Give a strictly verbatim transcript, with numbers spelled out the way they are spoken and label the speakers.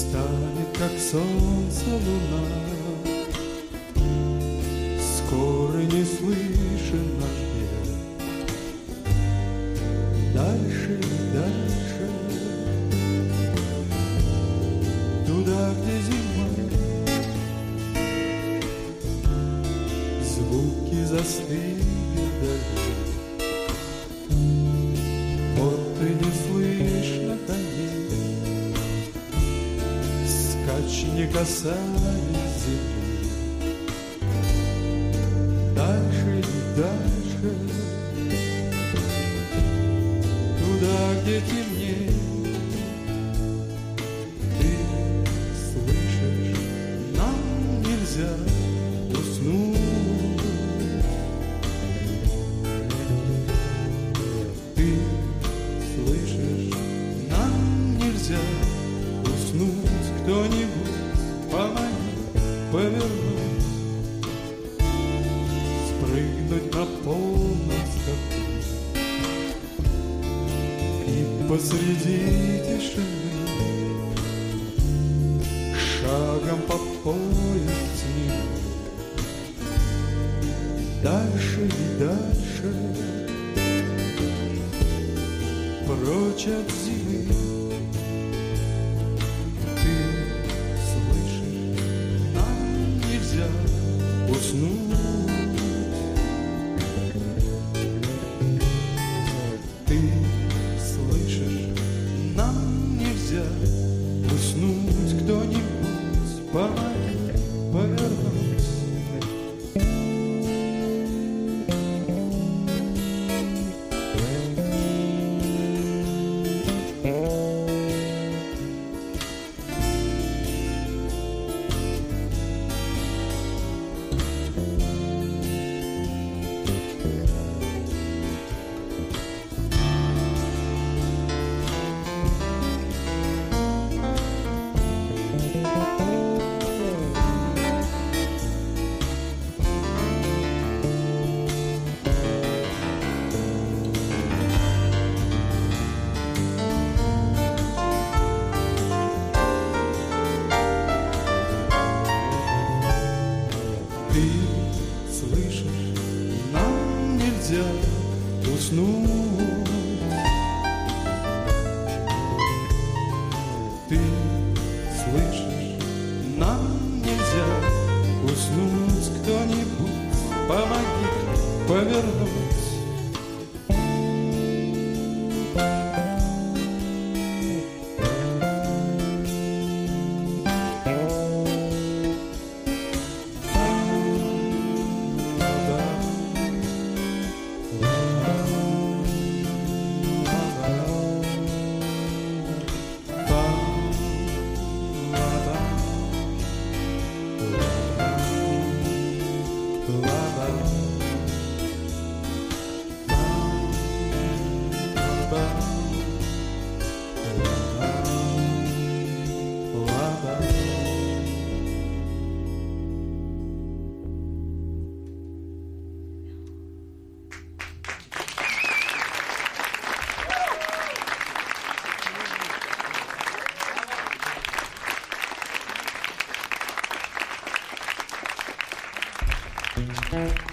Speaker 1: станет, как солнце, луна. Скоро не слышен наш бег. Дальше, дальше, туда, где зима. Звуки застыли вдали. Вот и не слышно коней. Скачи не касались земли. Дальше и дальше, туда, где темнее. Ты слышишь, нам нельзя уснуть. Ты слышишь, нам нельзя уснуть. Кто-нибудь помоги повернуть, спрыгнуть на полном скаку и посреди тишины шагом по пояс снегу. Дальше и дальше, прочь от зимы. Ты слышишь, нам нельзя уснуть. Ты слышишь, нам нельзя уснуть. Кто-нибудь помоги повернуть. Ты слышишь, нам нельзя уснуть. Ты слышишь, нам нельзя уснуть. Кто-нибудь помоги повернуть.
Speaker 2: Thank you.